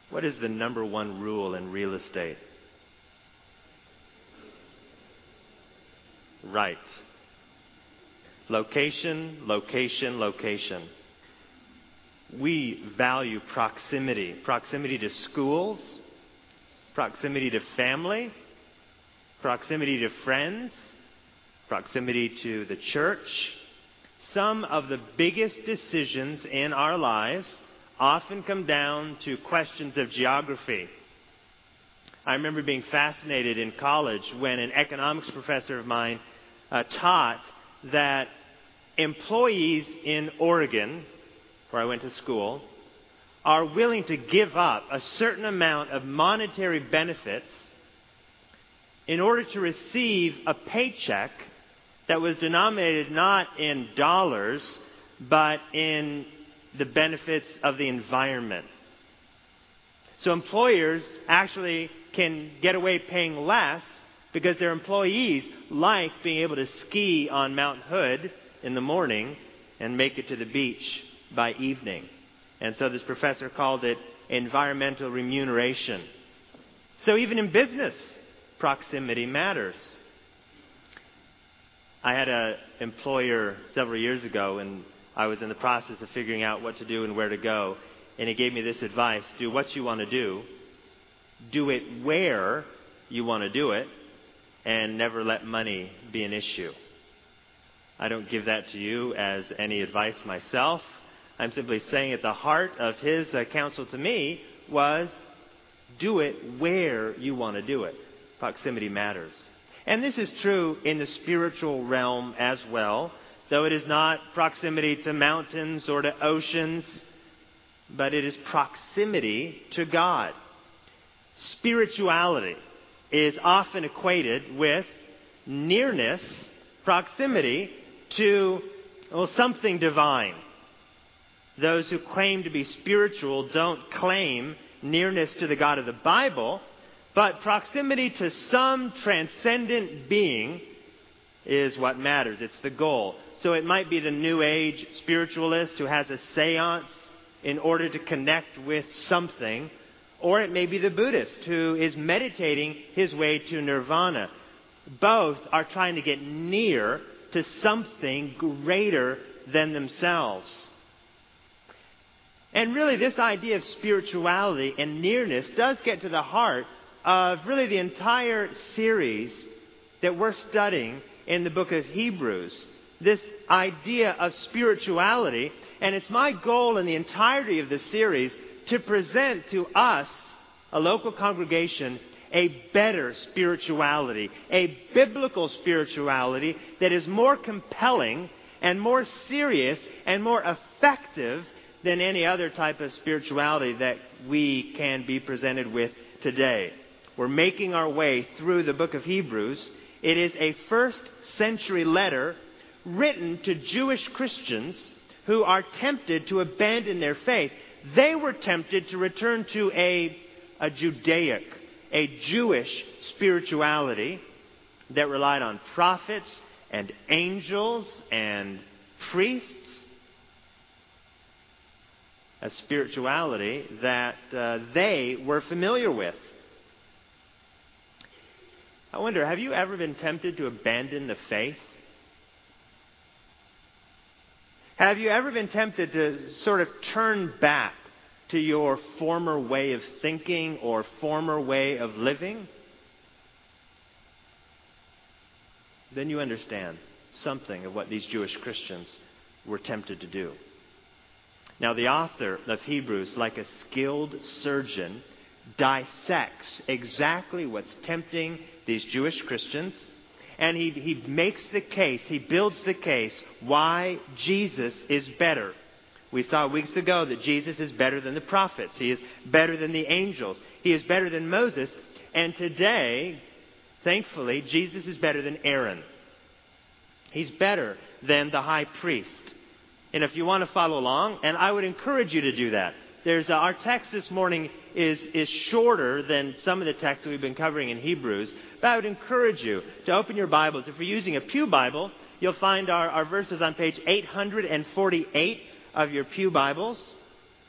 What is the number one rule in real estate? Right. Location, location, location. We value proximity. Proximity to schools, proximity to family, proximity to friends, proximity to the church. Some of the biggest decisions in our lives often come down to questions of geography. I remember being fascinated in college when an economics professor of mine taught that employees in Oregon, where I went to school, are willing to give up a certain amount of monetary benefits in order to receive a paycheck that was denominated not in dollars, but in the benefits of the environment. So employers actually can get away paying less because their employees like being able to ski on Mount Hood in the morning and make it to the beach by evening. And so this professor called it environmental remuneration. So even in business, proximity matters. I had an employer several years ago, and I was in the process of figuring out what to do and where to go. And he gave me this advice: do what you want to do it where you want to do it, and never let money be an issue. I don't give that to you as any advice myself. I'm simply saying at the heart of his counsel to me was, do it where you want to do it. Proximity matters. And this is true in the spiritual realm as well, though it is not proximity to mountains or to oceans, but it is proximity to God. Spirituality is often equated with nearness, proximity to something divine. Those who claim to be spiritual don't claim nearness to the God of the Bible, but proximity to some transcendent being is what matters. It's the goal. So it might be the New Age spiritualist who has a seance in order to connect with something, or it may be the Buddhist who is meditating his way to nirvana. Both are trying to get near to something greater than themselves. And really, this idea of spirituality and nearness does get to the heart of really the entire series that we're studying in the book of Hebrews. This idea of spirituality. And it's my goal in the entirety of this series to present to us, a local congregation, a better spirituality, a biblical spirituality that is more compelling and more serious and more effective than any other type of spirituality that we can be presented with today. We're making our way through the book of Hebrews. It is a first century letter written to Jewish Christians who are tempted to abandon their faith. They were tempted to return to a Judaic, a Jewish spirituality that relied on prophets and angels and priests. A spirituality that they were familiar with. I wonder, have you ever been tempted to abandon the faith? Have you ever been tempted to sort of turn back to your former way of thinking or former way of living? Then you understand something of what these Jewish Christians were tempted to do. Now, the author of Hebrews, like a skilled surgeon, dissects exactly what's tempting these Jewish Christians. And he makes the case, he builds the case why Jesus is better. We saw weeks ago that Jesus is better than the prophets. He is better than the angels. He is better than Moses. And today, thankfully, Jesus is better than Aaron. He's better than the high priest. And if you want to follow along, and I would encourage you to do that. Our text this morning is shorter than some of the texts that we've been covering in Hebrews. But I would encourage you to open your Bibles. If you're using a pew Bible, you'll find our verses on page 848 of your pew Bibles.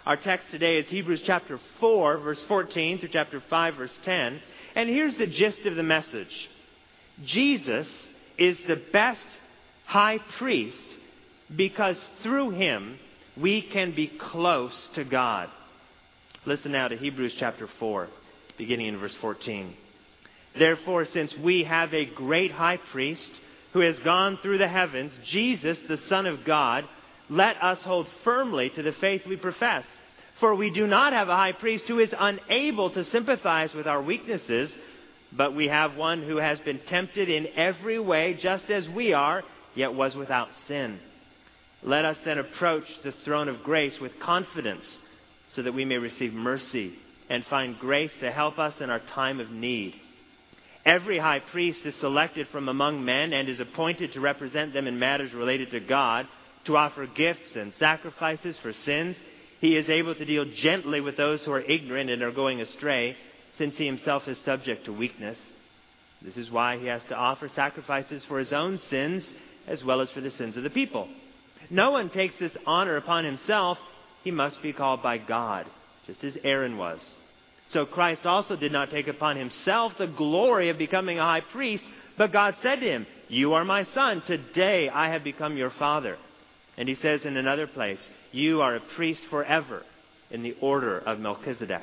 Our text today is Hebrews chapter 4, verse 14 through chapter 5, verse 10. And here's the gist of the message. Jesus is the best high priest because through him we can be close to God. Listen now to Hebrews chapter 4, beginning in verse 14. Therefore, since we have a great high priest who has gone through the heavens, Jesus, the Son of God, let us hold firmly to the faith we profess. For we do not have a high priest who is unable to sympathize with our weaknesses, but we have one who has been tempted in every way, just as we are, yet was without sin. Let us then approach the throne of grace with confidence, so that we may receive mercy and find grace to help us in our time of need. Every high priest is selected from among men and is appointed to represent them in matters related to God, to offer gifts and sacrifices for sins. He is able to deal gently with those who are ignorant and are going astray, since he himself is subject to weakness. This is why he has to offer sacrifices for his own sins as well as for the sins of the people. No one takes this honor upon himself. He must be called by God, just as Aaron was. So Christ also did not take upon himself the glory of becoming a high priest, but God said to him, "You are my son. Today I have become your father." And he says in another place, "You are a priest forever in the order of Melchizedek."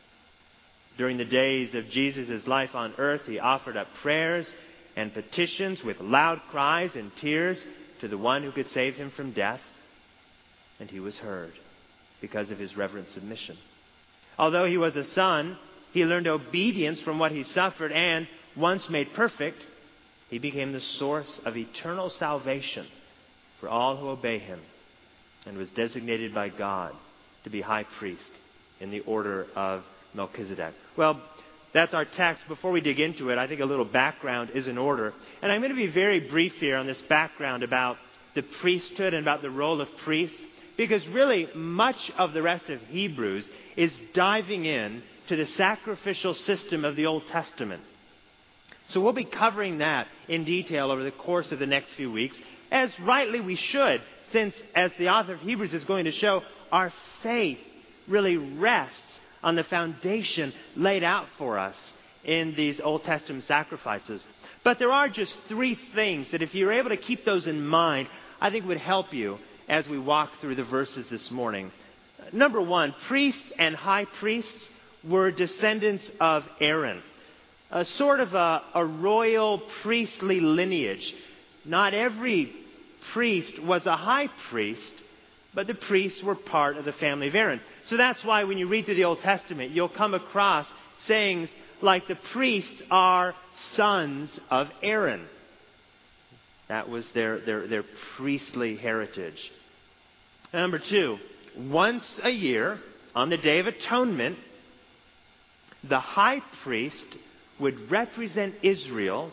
During the days of Jesus' life on earth, he offered up prayers and petitions with loud cries and tears to the one who could save him from death. And he was heard because of his reverent submission. Although he was a son, he learned obedience from what he suffered, and once made perfect, he became the source of eternal salvation for all who obey him, and was designated by God to be high priest in the order of Melchizedek. Well, that's our text. Before we dig into it, I think a little background is in order. And I'm going to be very brief here on this background about the priesthood and about the role of priests, because really much of the rest of Hebrews is diving in to the sacrificial system of the Old Testament. So we'll be covering that in detail over the course of the next few weeks, as rightly we should, since, as the author of Hebrews is going to show, our faith really rests on the foundation laid out for us in these Old Testament sacrifices. But there are just three things that if you're able to keep those in mind, I think would help you as we walk through the verses this morning. Number one, priests and high priests were descendants of Aaron. A sort of a royal priestly lineage. Not every priest was a high priest, but the priests were part of the family of Aaron. So that's why when you read through the Old Testament, you'll come across sayings like the priests are sons of Aaron. That was their priestly heritage. Number two, once a year, on the Day of Atonement, the high priest would represent Israel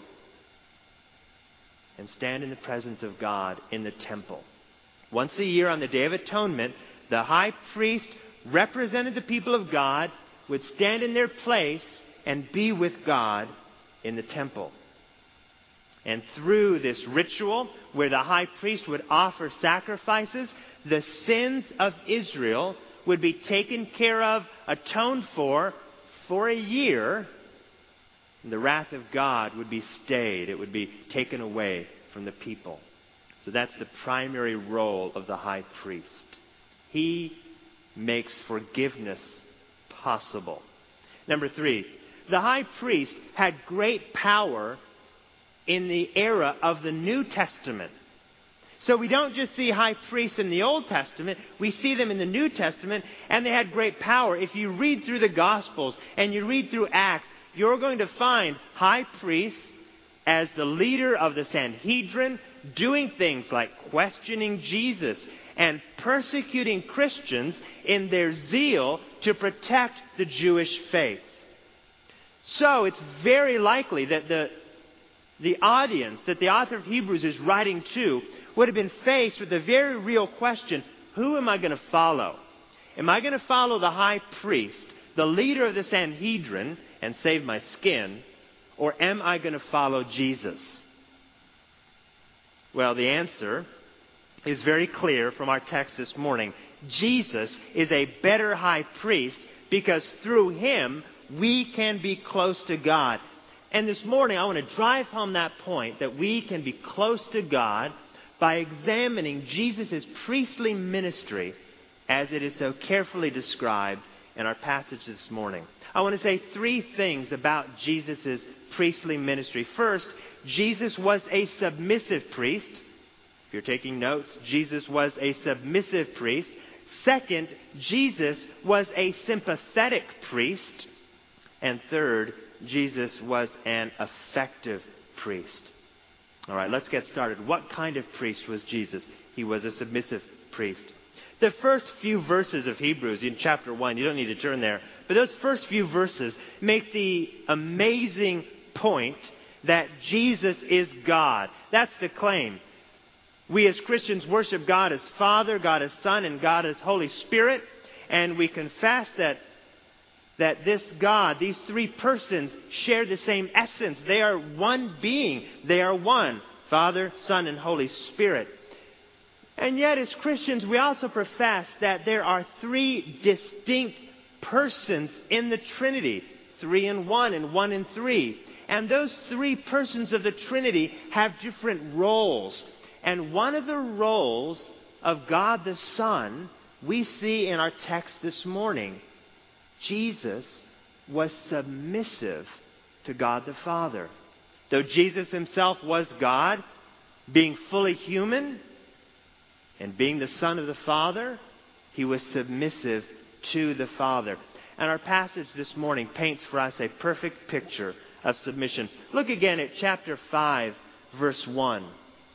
and stand in the presence of God in the temple. Once a year on the Day of Atonement, the high priest represented the people of God, would stand in their place and be with God in the temple. And through this ritual, where the high priest would offer sacrifices, the sins of Israel would be taken care of, atoned for a year. And the wrath of God would be stayed. It would be taken away from the people. So that's the primary role of the high priest. He makes forgiveness possible. Number three, the high priest had great power in the era of the New Testament. So we don't just see high priests in the Old Testament, we see them in the New Testament, and they had great power. If you read through the Gospels and you read through Acts, you're going to find high priests as the leader of the Sanhedrin, doing things like questioning Jesus and persecuting Christians in their zeal to protect the Jewish faith. So it's very likely that the audience that the author of Hebrews is writing to would have been faced with a very real question: who am I going to follow? Am I going to follow the high priest, the leader of the Sanhedrin, and save my skin? Or am I going to follow Jesus? Well, the answer is very clear from our text this morning. Jesus is a better high priest because through him we can be close to God. And this morning I want to drive home that point that we can be close to God by examining Jesus' priestly ministry as it is so carefully described in our passage this morning. I want to say three things about Jesus' priestly ministry. First, Jesus was a submissive priest. If you're taking notes, Jesus was a submissive priest. Second, Jesus was a sympathetic priest. And third, Jesus was an effective priest. All right, let's get started. What kind of priest was Jesus? He was a submissive priest. The first few verses of Hebrews in chapter 1, you don't need to turn there, but those first few verses make the amazing point that Jesus is God. That's the claim. We as Christians worship God as Father, God as Son, and God as Holy Spirit. And we confess that this God, these three persons, share the same essence. They are one being. They are one. Father, Son, and Holy Spirit. And yet as Christians, we also profess that there are three distinct persons in the Trinity. 3 in 1 and 1 in 3. And those three persons of the Trinity have different roles. And one of the roles of God the Son we see in our text this morning. Jesus was submissive to God the Father. Though Jesus himself was God, being fully human and being the Son of the Father, he was submissive to the Father. And our passage this morning paints for us a perfect picture of submission. Look again at chapter 5, verse 1.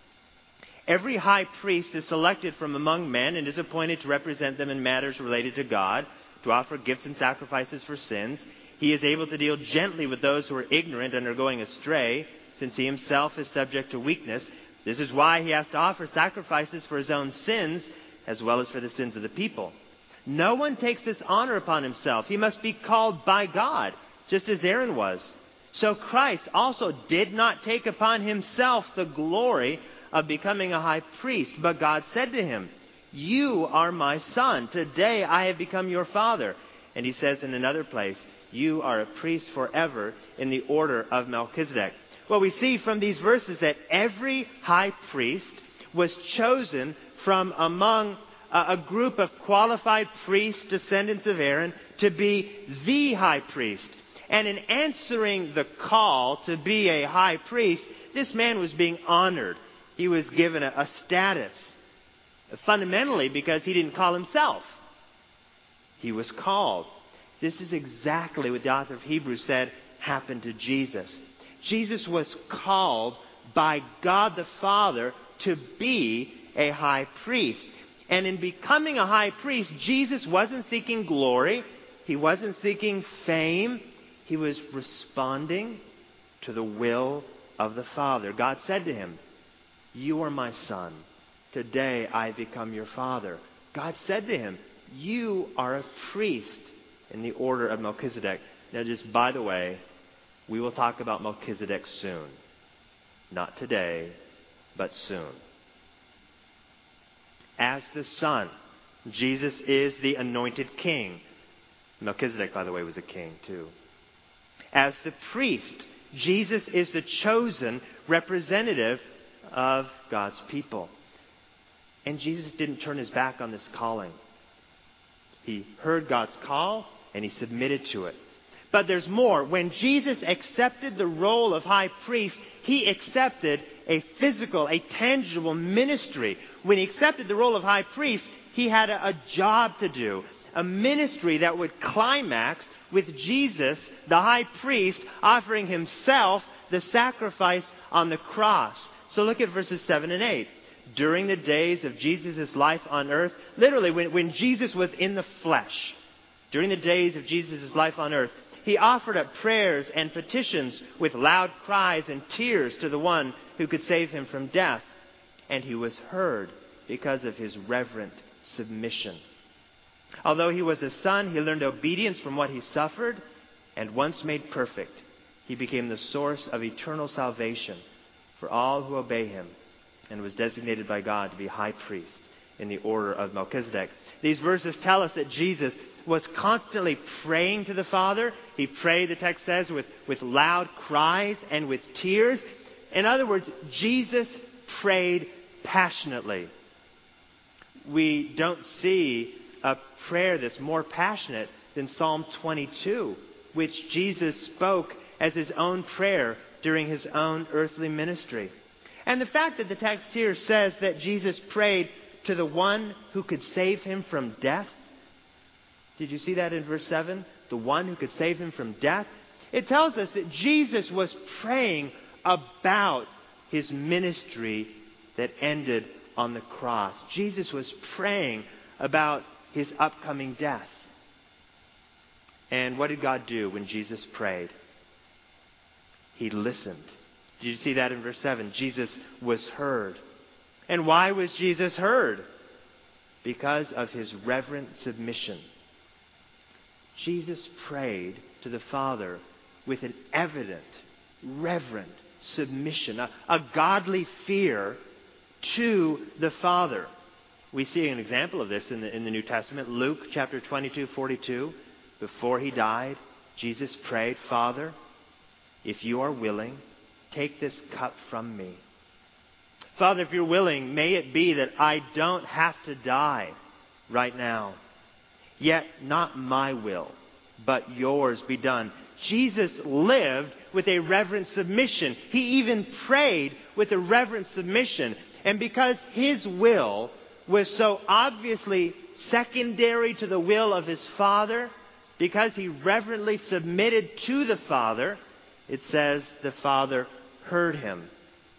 Every high priest is selected from among men and is appointed to represent them in matters related to God, to offer gifts and sacrifices for sins. He is able to deal gently with those who are ignorant and are going astray, since he himself is subject to weakness. This is why he has to offer sacrifices for his own sins, as well as for the sins of the people. No one takes this honor upon himself. He must be called by God, just as Aaron was. So Christ also did not take upon himself the glory of becoming a high priest, but God said to him, "You are my son. Today I have become your father." And he says in another place, "You are a priest forever in the order of Melchizedek." Well, we see from these verses that every high priest was chosen from among a group of qualified priests, descendants of Aaron, to be the high priest. And in answering the call to be a high priest, this man was being honored. He was given a status. Fundamentally because he didn't call himself. He was called. This is exactly what the author of Hebrews said happened to Jesus. Jesus was called by God the Father to be a high priest. And in becoming a high priest, Jesus wasn't seeking glory. He wasn't seeking fame. He was responding to the will of the Father. God said to him, "You are my son. Today I become your father." God said to him, "You are a priest in the order of Melchizedek." Now just by the way, we will talk about Melchizedek soon. Not today, but soon. As the Son, Jesus is the anointed king. Melchizedek, by the way, was a king too. As the priest, Jesus is the chosen representative of God's people. And Jesus didn't turn his back on this calling. He heard God's call and he submitted to it. But there's more. When Jesus accepted the role of high priest, he accepted a physical, a tangible ministry. When he accepted the role of high priest, he had a job to do. A ministry that would climax with Jesus, the high priest, offering himself the sacrifice on the cross. So look at verses 7 and 8. During the days of Jesus' life on earth, literally when Jesus was in the flesh, during the days of Jesus' life on earth, he offered up prayers and petitions with loud cries and tears to the one who could save him from death. And he was heard because of his reverent submission. Although he was a son, he learned obedience from what he suffered, and once made perfect, he became the source of eternal salvation for all who obey him, and was designated by God to be high priest in the order of Melchizedek. These verses tell us that Jesus was constantly praying to the Father. He prayed, the text says, with loud cries and with tears. In other words, Jesus prayed passionately. We don't see a prayer that's more passionate than Psalm 22, which Jesus spoke as his own prayer during his own earthly ministry. And the fact that the text here says that Jesus prayed to the one who could save him from death. Did you see that in verse 7? The one who could save him from death. It tells us that Jesus was praying about his ministry that ended on the cross. Jesus was praying about his upcoming death. And what did God do when Jesus prayed? He listened. Did you see that in verse 7? Jesus was heard. And why was Jesus heard? Because of his reverent submission. Jesus prayed to the Father with an evident, reverent submission, a godly fear to the Father. We see an example of this in the New Testament. Luke chapter 22:42. Before he died, Jesus prayed, Father, if you are willing, take this cup from me. Father, if you're willing, may it be that I don't have to die right now. Yet not my will, but yours be done. Jesus lived with a reverent submission. He even prayed with a reverent submission. And because his will was so obviously secondary to the will of his Father, because he reverently submitted to the Father, it says the Father heard him.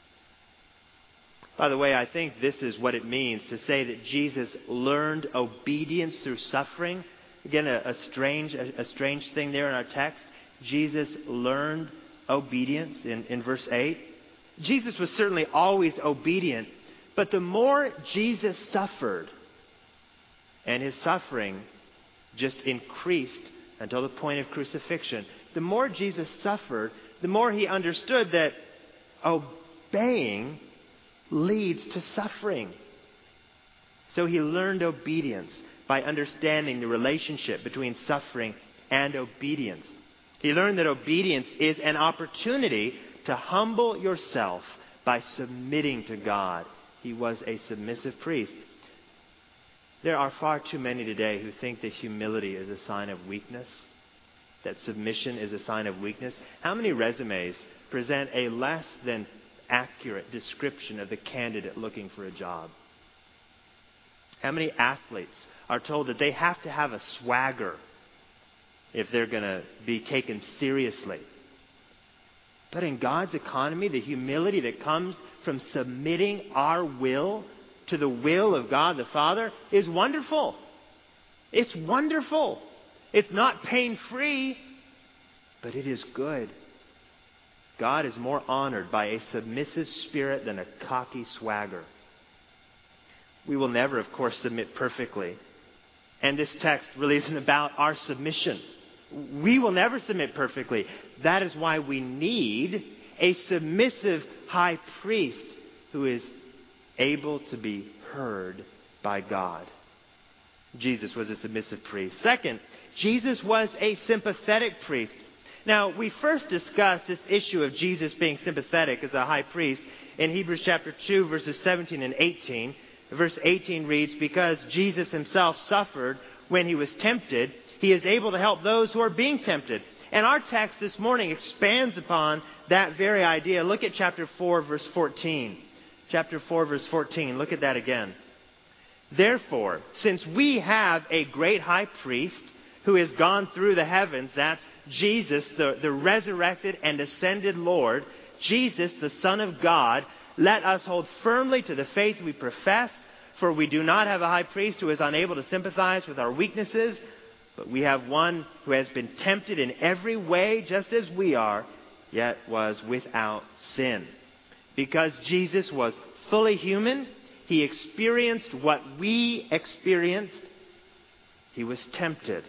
By the way, I think this is what it means to say that Jesus learned obedience through suffering. Again, a strange thing there in our text. Jesus learned obedience in verse 8. Jesus was certainly always obedient, but the more Jesus suffered, and his suffering just increased until the point of crucifixion, the more Jesus suffered, the more he understood that obeying leads to suffering. So he learned obedience by understanding the relationship between suffering and obedience. He learned that obedience is an opportunity to humble yourself by submitting to God. He was a submissive priest. There are far too many today who think that humility is a sign of weakness, that submission is a sign of weakness. How many resumes present a less than accurate description of the candidate looking for a job? How many athletes are told that they have to have a swagger if they're going to be taken seriously? But in God's economy, the humility that comes from submitting our will to the will of God the Father is wonderful. It's wonderful. It's not pain-free, but it is good. God is more honored by a submissive spirit than a cocky swagger. We will never, of course, submit perfectly. And this text really isn't about our submission. We will never submit perfectly. That is why we need a submissive high priest who is able to be heard by God. Jesus was a submissive priest. Second, Jesus was a sympathetic priest. Now, we first discussed this issue of Jesus being sympathetic as a high priest in Hebrews chapter 2, verses 17 and 18. Verse 18 reads, because Jesus himself suffered when he was tempted, he is able to help those who are being tempted. And our text this morning expands upon that very idea. Look at chapter 4, verse 14. Chapter 4, verse 14. Look at that again. Therefore, since we have a great high priest who has gone through the heavens, that's Jesus, the resurrected and ascended Lord, Jesus, the Son of God, let us hold firmly to the faith we profess, for we do not have a high priest who is unable to sympathize with our weaknesses, but we have one who has been tempted in every way just as we are, yet was without sin. Because Jesus was fully human, he experienced what we experienced. He was tempted.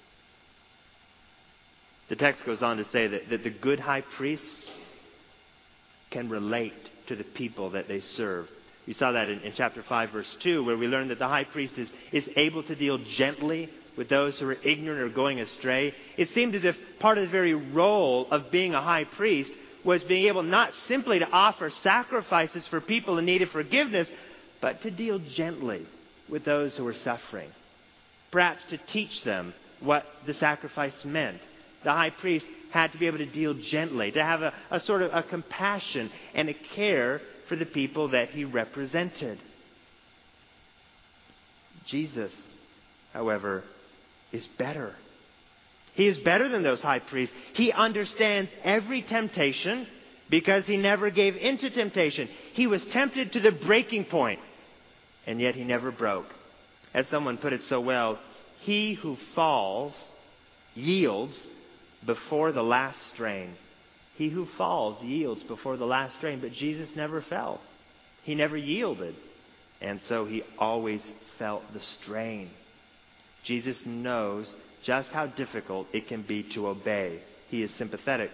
The text goes on to say that the good high priests can relate to the people that they serve. We saw that in chapter 5, verse 2, where we learned that the high priest is able to deal gently with those who are ignorant or going astray. It seemed as if part of the very role of being a high priest was being able not simply to offer sacrifices for people in need of forgiveness, but to deal gently with those who were suffering. Perhaps to teach them what the sacrifice meant. The high priest had to be able to deal gently, to have a sort of a compassion and a care for the people that he represented. Jesus, however, is better. He is better than those high priests. He understands every temptation because he never gave into temptation. He was tempted to the breaking point, and yet he never broke. As someone put it so well, he who falls yields before the last strain. He who falls yields before the last strain, but Jesus never fell. He never yielded, and so he always felt the strain. Jesus knows just how difficult it can be to obey. He is sympathetic.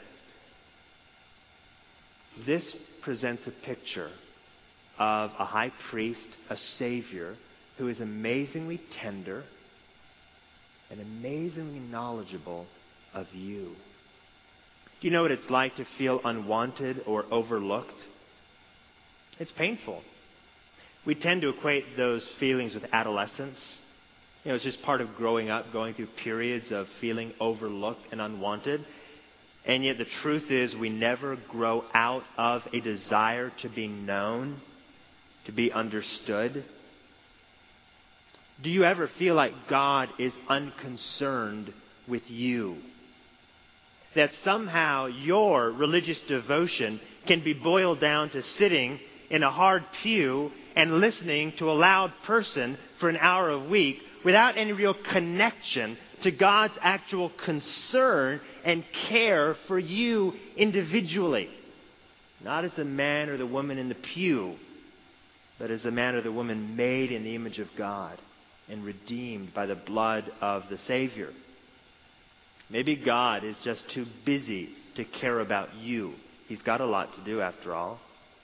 This presents a picture of a high priest, a Savior, who is amazingly tender and amazingly knowledgeable of you. Do you know what it's like to feel unwanted or overlooked? It's painful. We tend to equate those feelings with adolescence. It's just part of growing up, going through periods of feeling overlooked and unwanted. And yet the truth is we never grow out of a desire to be known, to be understood. Do you ever feel like God is unconcerned with you? That somehow your religious devotion can be boiled down to sitting in a hard pew and listening to a loud person for an hour a week without any real connection to God's actual concern and care for you individually. Not as the man or the woman in the pew, but as the man or the woman made in the image of God and redeemed by the blood of the Savior. Maybe God is just too busy to care about you. He's got a lot to do after all.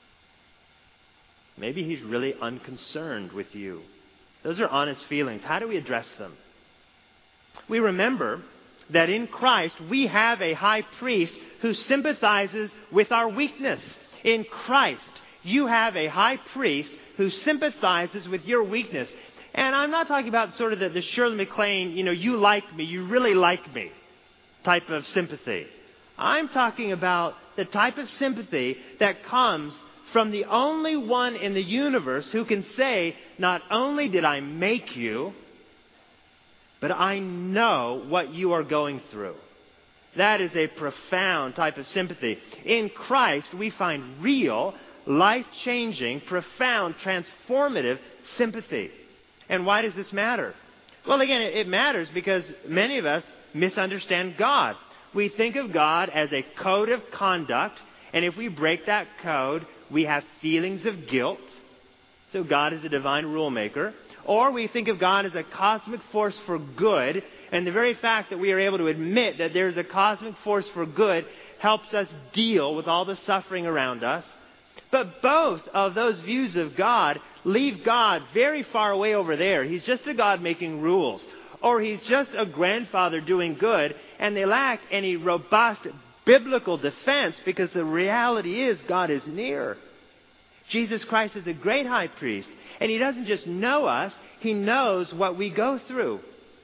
Maybe he's really unconcerned with you. Those are honest feelings. How do we address them? We remember that in Christ we have a high priest who sympathizes with our weakness. In Christ, you have a high priest who sympathizes with your weakness. And I'm not talking about sort of the Shirley MacLaine, you like me, you really like me type of sympathy. I'm talking about the type of sympathy that comes from the only one in the universe who can say, not only did I make you, but I know what you are going through. That is a profound type of sympathy. In Christ, we find real, life-changing, profound, transformative sympathy. And why does this matter? Well, again, it matters because many of us misunderstand God. We think of God as a code of conduct, and if we break that code, we have feelings of guilt. So God is a divine rule maker. Or we think of God as a cosmic force for good, and the very fact that we are able to admit that there is a cosmic force for good helps us deal with all the suffering around us. But both of those views of God leave God very far away over there. He's just a God making rules. Or he's just a grandfather doing good, and they lack any robust biblical defense because the reality is God is near. Jesus Christ is a great high priest, and he doesn't just know us, he knows what we go through.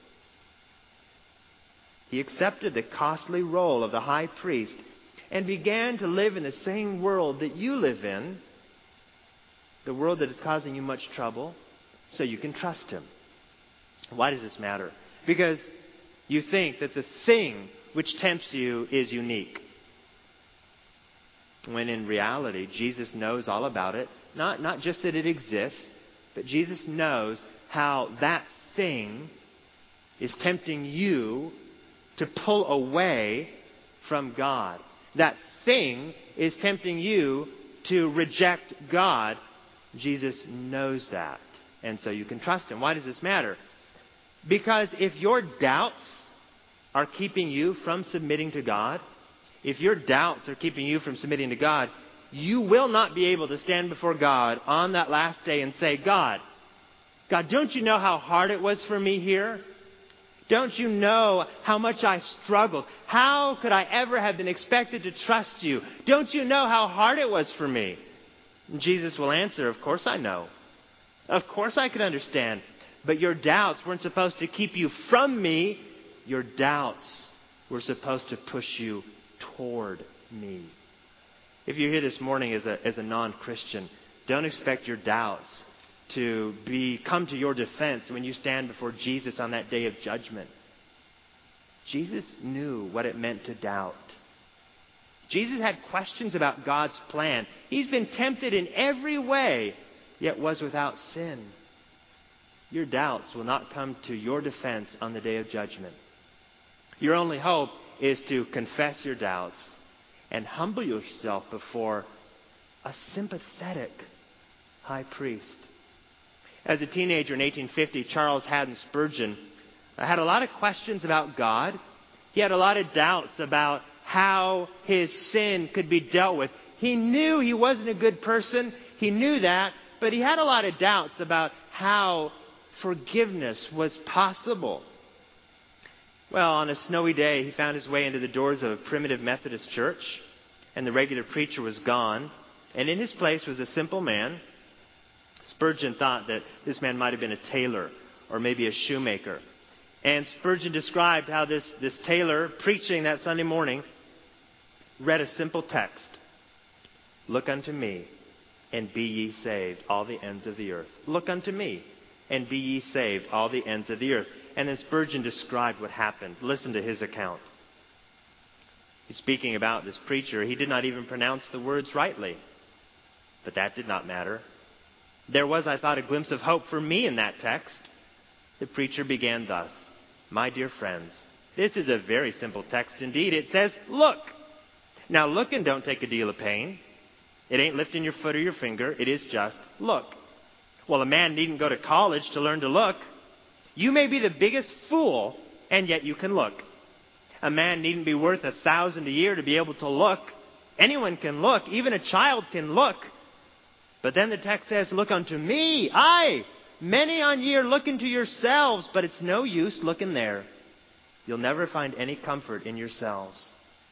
He accepted the costly role of the high priest and began to live in the same world that you live in, the world that is causing you much trouble, so you can trust him. Why does this matter? Because you think that the thing which tempts you is unique. When in reality, Jesus knows all about it. Not just that it exists, but Jesus knows how that thing is tempting you to pull away from God. That thing is tempting you to reject God. Jesus knows that. And so you can trust him. Why does this matter? Because if your doubts are keeping you from submitting to God, if your doubts are keeping you from submitting to God, you will not be able to stand before God on that last day and say, God, don't you know how hard it was for me here? Don't you know how much I struggled? How could I ever have been expected to trust you? Don't you know how hard it was for me? And Jesus will answer, of course I know. Of course I could understand. But your doubts weren't supposed to keep you from me. Your doubts were supposed to push you toward me. If you're here this morning as a non-Christian, don't expect your doubts to come to your defense when you stand before Jesus on that day of judgment. Jesus knew what it meant to doubt. Jesus had questions about God's plan. He's been tempted in every way, yet was without sin. Your doubts will not come to your defense on the day of judgment. Your only hope is to confess your doubts and humble yourself before a sympathetic high priest. As a teenager in 1850, Charles Haddon Spurgeon had a lot of questions about God. He had a lot of doubts about how his sin could be dealt with. He knew he wasn't a good person. He knew that. But he had a lot of doubts about how forgiveness was possible. Well, on a snowy day, he found his way into the doors of a primitive Methodist church, and the regular preacher was gone. And in his place was a simple man. Spurgeon thought that this man might have been a tailor or maybe a shoemaker. And Spurgeon described how this tailor, preaching that Sunday morning, read a simple text. Look unto me, and be ye saved, all the ends of the earth. Look unto me, and be ye saved, all the ends of the earth. And then Spurgeon described what happened. Listen to his account. He's speaking about this preacher. He did not even pronounce the words rightly. But that did not matter. There was, I thought, a glimpse of hope for me in that text. The preacher began thus. My dear friends, this is a very simple text indeed. It says, look. Now, looking don't take a deal of pain. It ain't lifting your foot or your finger. It is just look. Well, a man needn't go to college to learn to look. You may be the biggest fool, and yet you can look. A man needn't be worth 1,000 a year to be able to look. Anyone can look. Even a child can look. But then the text says, look unto me. Aye, many on ye are looking to yourselves, but it's no use looking there. You'll never find any comfort in yourselves.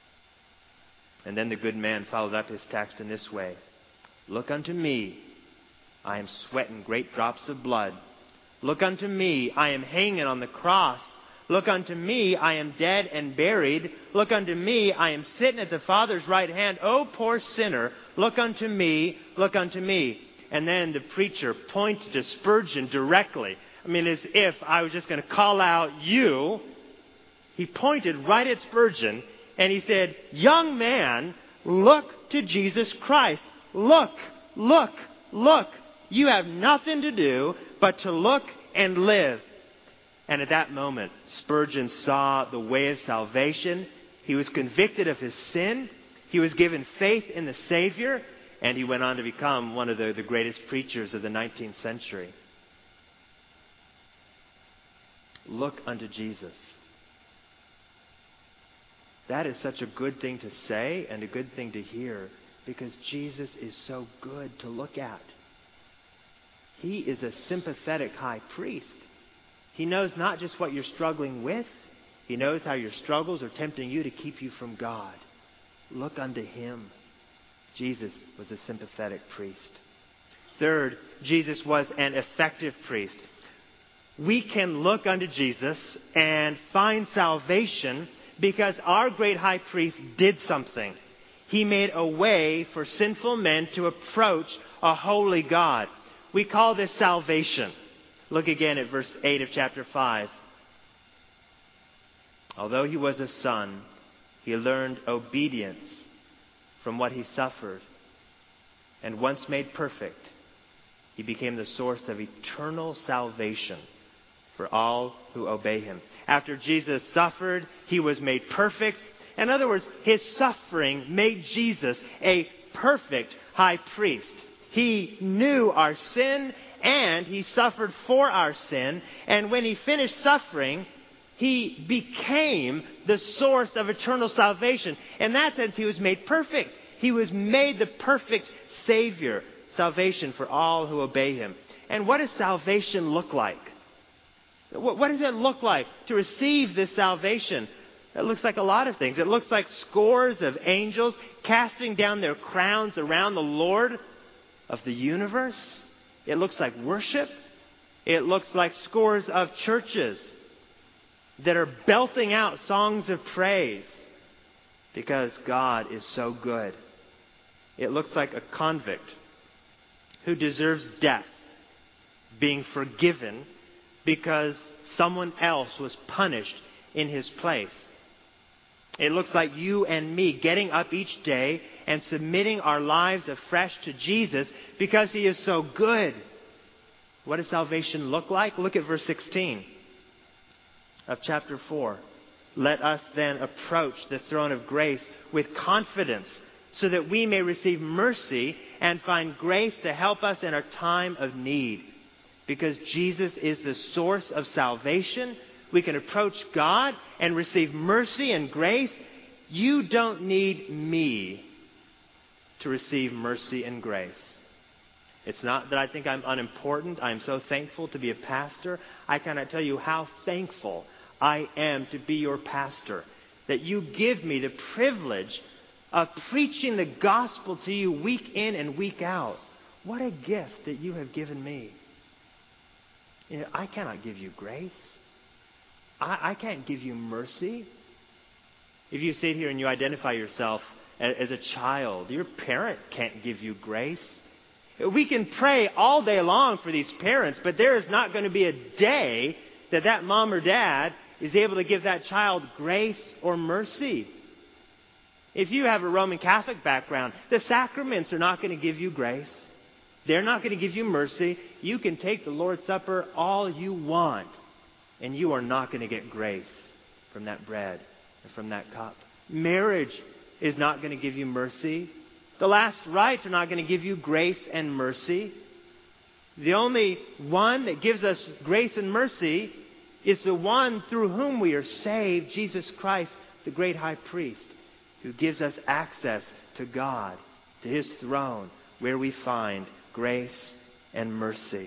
And then the good man followed up his text in this way. Look unto me. I am sweating great drops of blood. Look unto me. I am hanging on the cross. Look unto me. I am dead and buried. Look unto me. I am sitting at the Father's right hand. Oh, poor sinner. Look unto me. Look unto me. And then the preacher pointed to Spurgeon directly. I mean, as if I was just going to call out you. He pointed right at Spurgeon and he said, young man, look to Jesus Christ. Look, look, look. You have nothing to do but to look and live. And at that moment, Spurgeon saw the way of salvation. He was convicted of his sin. He was given faith in the Savior. And he went on to become one of the greatest preachers of the 19th century. Look unto Jesus. That is such a good thing to say and a good thing to hear, because Jesus is so good to look at. He is a sympathetic high priest. He knows not just what you're struggling with. He knows how your struggles are tempting you to keep you from God. Look unto him. Jesus was a sympathetic priest. Third, Jesus was an effective priest. We can look unto Jesus and find salvation because our great high priest did something. He made a way for sinful men to approach a holy God. We call this salvation. Look again at verse 8 of chapter 5. Although he was a son, he learned obedience from what he suffered. And once made perfect, he became the source of eternal salvation for all who obey him. After Jesus suffered, he was made perfect. In other words, his suffering made Jesus a perfect high priest. He knew our sin and he suffered for our sin. And when he finished suffering, he became the source of eternal salvation. In that sense, he was made perfect. He was made the perfect Savior, salvation for all who obey Him. And what does salvation look like? What does it look like to receive this salvation? It looks like a lot of things. It looks like scores of angels casting down their crowns around the Lord of the universe. It looks like worship. It looks like scores of churches that are belting out songs of praise because God is so good. It looks like a convict who deserves death being forgiven because someone else was punished in his place. It looks like you and me getting up each day and submitting our lives afresh to Jesus because He is so good. What does salvation look like? Look at verse 16 of chapter 4. Let us then approach the throne of grace with confidence so that we may receive mercy and find grace to help us in our time of need. Because Jesus is the source of salvation, we can approach God and receive mercy and grace. You don't need me to receive mercy and grace. It's not that I think I'm unimportant. I'm so thankful to be a pastor. I cannot tell you how thankful I am to be your pastor. That you give me the privilege of preaching the gospel to you week in and week out. What a gift that you have given me. You know, I cannot give you grace. I can't give you mercy. If you sit here and you identify yourself as a child, your parent can't give you grace. We can pray all day long for these parents, but there is not going to be a day that mom or dad is able to give that child grace or mercy. If you have a Roman Catholic background, the sacraments are not going to give you grace. They're not going to give you mercy. You can take the Lord's Supper all you want, and you are not going to get grace from that bread and from that cup. Marriage is not going to give you mercy. The last rites are not going to give you grace and mercy. The only one that gives us grace and mercy is the one through whom we are saved, Jesus Christ, the great high priest, who gives us access to God, to His throne, where we find grace and mercy.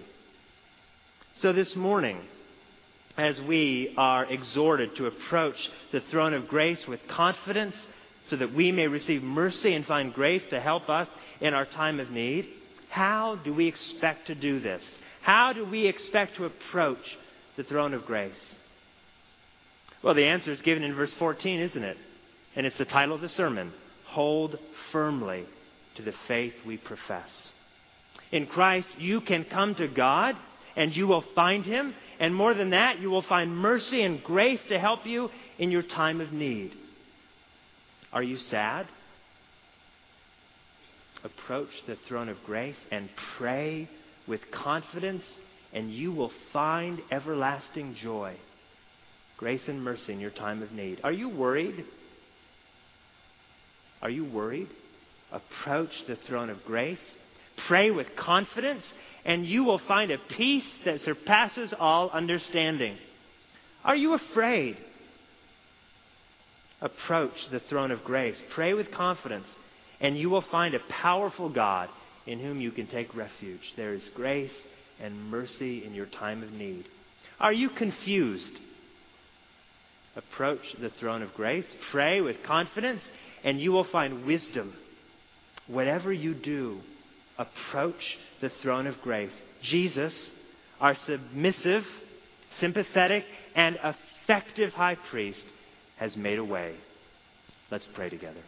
So this morning, as we are exhorted to approach the throne of grace with confidence so that we may receive mercy and find grace to help us in our time of need, how do we expect to do this? How do we expect to approach the throne of grace? Well, the answer is given in verse 14, isn't it? And it's the title of the sermon, Hold Firmly to the Faith We Profess. In Christ, you can come to God and you will find Him. And more than that, you will find mercy and grace to help you in your time of need. Are you sad? Approach the throne of grace and pray with confidence, and you will find everlasting joy, grace and mercy in your time of need. Are you worried? Are you worried? Approach the throne of grace. Pray with confidence, and you will find a peace that surpasses all understanding. Are you afraid? Approach the throne of grace. Pray with confidence, and you will find a powerful God in whom you can take refuge. There is grace and mercy in your time of need. Are you confused? Approach the throne of grace. Pray with confidence, and you will find wisdom. Whatever you do, approach the throne of grace. Jesus, our submissive, sympathetic, and effective high priest, has made a way. Let's pray together.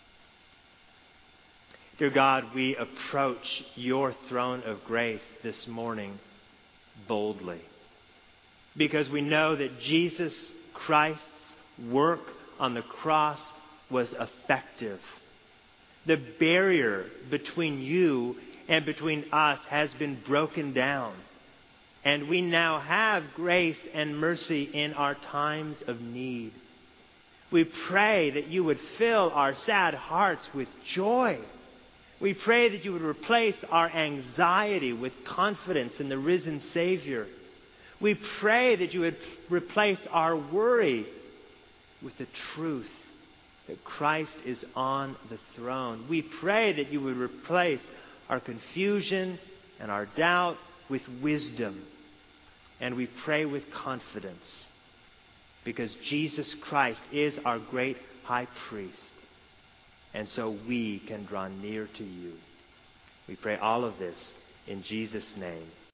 Dear God, we approach your throne of grace this morning boldly, because we know that Jesus Christ's work on the cross was effective. The barrier between you and between us has been broken down. And we now have grace and mercy in our times of need. We pray that you would fill our sad hearts with joy. We pray that you would replace our anxiety with confidence in the risen Savior. We pray that you would replace our worry with the truth that Christ is on the throne. We pray that you would replace our confusion and our doubt with wisdom. And we pray with confidence because Jesus Christ is our great high priest. And so we can draw near to you. We pray all of this in Jesus' name.